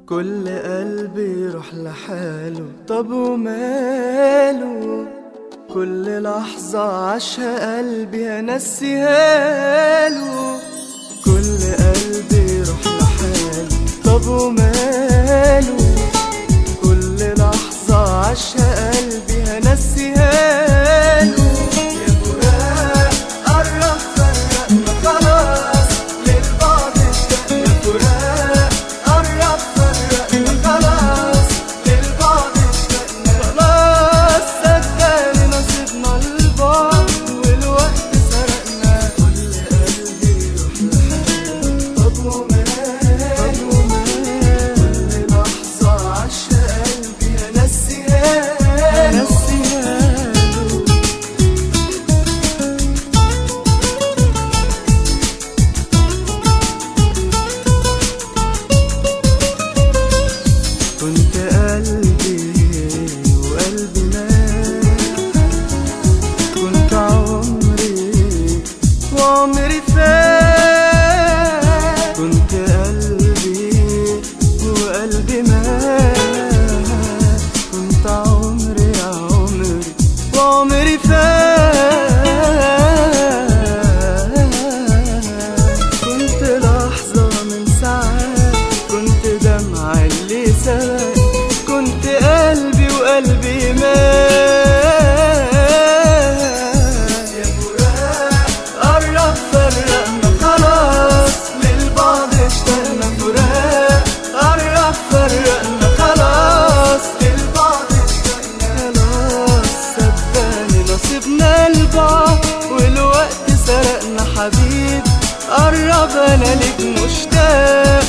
كل قلبي يروح لحاله، طب وماله؟ كل لحظة عاشها قلبي هنسيها له. كل قلبي يروح لحاله، طب وماله؟ كل لحظة عاشها قلبي هنسيها له. يا فراق قرب فرقنا خلاص، للبعض اشتقنا. فراق قرب فرقنا خلاص، للبعض اشتقنا. خلاص صدقني نصيبنا البعض والوقت سرقنا. كل قلبي يروح لحاله، طب وماله؟ كل لحظة عاشها قلبي هنسيها له. كنت قلبي وقلبي مات، كنت عمري وعمري فات. كنت قلبي وقلبي مات، كنت عمري وعمري فات. كنت لحظة من ساعات، كنت دمع اللي سبق. كنت قلبي وقلبي مات. يا فراق قرب فرقنا خلاص، للبعض اشتقنا. فراق قرب فرقنا خلاص، للبعض اشتقنا. خلاص صدقني نصيبنا البعض والوقت سرقنا. حبيب قرب انا ليك مشتاق،